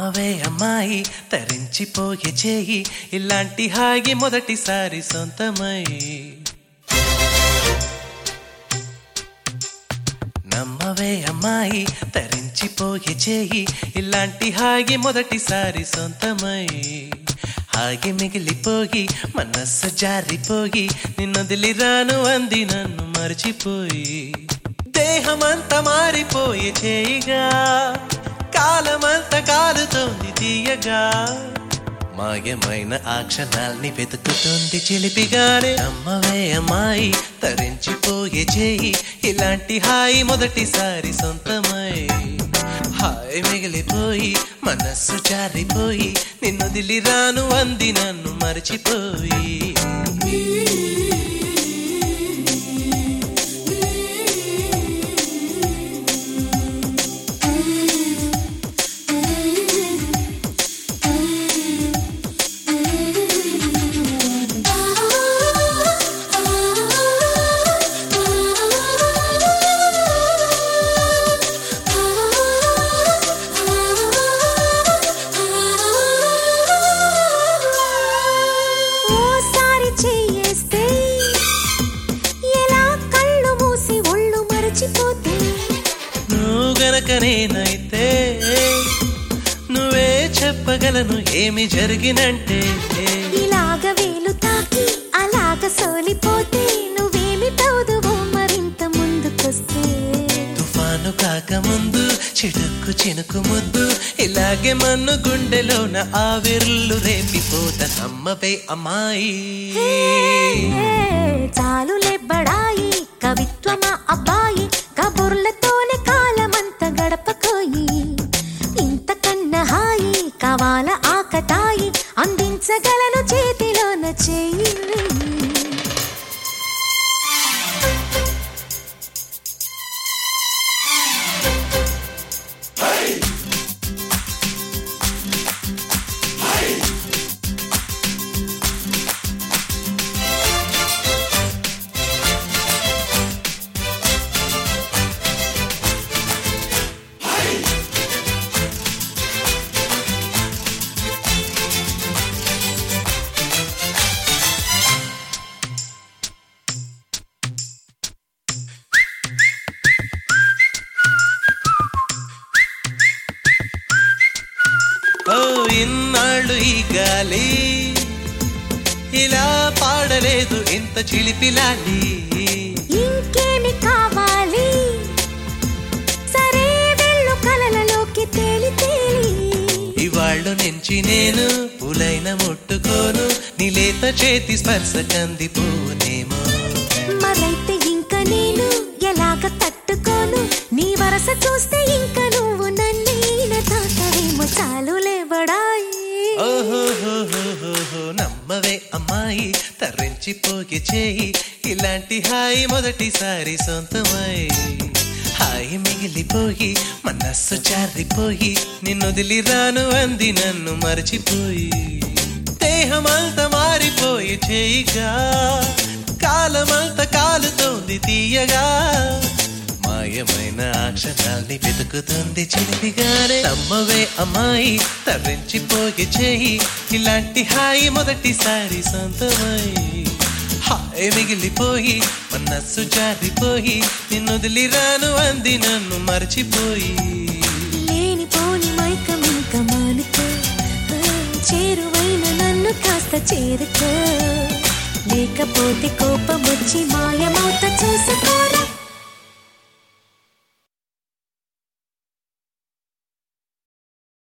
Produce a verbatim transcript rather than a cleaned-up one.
నమ్మవే అమ్మాయి తరించిపోయే చేయి ఇలాంటి హాయి మొదటిసారి సొంతమై నమ్మవే అమ్మాయి తరించిపోయే చేయి ఇలాంటి హాయి మొదటిసారి సొంతమై హాయి మిగిలిపోయి మనస్సు జారిపోయి నిన్నొదిలి రాను అంది నన్ను మర్చిపోయి దేహమంతా మారిపోయే చేయిగా కాలమంతా కాలుతోంది తీయగా మాయమైన ఆ క్షణాల్ని వెతుకుతుంది చిలిపిగానే నమ్మవే అమ్మాయి తరించిపోయే చేయి ఇలాంటి హాయి మొదటిసారి సొంతమై హాయి మిగిలిపోయి మనస్సు జారిపోయి నిన్నొదిలి రాను అంది నన్ను మర్చిపోయి నేనైతే నువ్వే చెప్పగలను ఏమి జరిగినంటే ఇలాగ వేలు తాకి అలాగ సోలిపోతే నువ్వేమి తౌదువో మరింత ముందుకొస్తే తుఫాను కాకముందు చిటుక్కు చినుకు ముద్దు ఇలాగే మన్ను గుండెలోన ఆవిర్లు రేపిపోత నమ్మవే అమ్మాయి చాలులే బడాయి కవిత్వమా అబ్బాయి కబుర్లతోనే కాలమంత గడపకోయి ఇంతకన్నా హాయి కావాల ఆకతాయి అందించగలను చేతిలోన చేయి ఓ ఇన్నాళ్ళు ఈ గాలి ఇలా పాడలేదు ఇంత చిలిపిలాలి ఇంకేమి కావాలి సరే వెళ్ళు కలలలోకి తేలి తేలి ఇవాళ్ళు నుంచి నేను పూలైన ముట్టుకోను నీలేత చేతి స్పర్శ కందిపోనేమో మరైతే ఇంక నేను ఎలాగ తట్టుకోను నీ వరస చూస్తే ఇంక నువ్వు నన్నీన తాకవేమో చాలులే బడాయి ఓహోహోహోహో నమ్మవే అమ్మాయి తరించిపోయే చేయి ఇలాంటి హాయి మొదటిసారి సొంతమై హాయి మిగిలిపోయి మనస్సు జారిపోయి నిన్నొదిలి రాను అంది నన్ను మర్చిపోయి దేహమంతా మారిపోయి చేయిగా కాలమంతా కాలుతోంది తీయగా మాయమైన ఆ క్షణాల్ని వెతుకుతుంది చిలిపిగానే నమ్మవే అమ్మాయి తరించిపోయే చేయి ఇలాంటి హాయి మొదటిసారి సొంతమై హాయి మిగిలిపోయి మనస్సు జారిపోయి నిన్నొదిలి రాను అంది నన్ను మర్చిపోయి లేనిపోని మైకం ఇంక మానుకో చేరువైన నన్ను కాస్త చేరుకో లేకపోతే కోపం వచ్చి మాయమౌత చూసుకోరా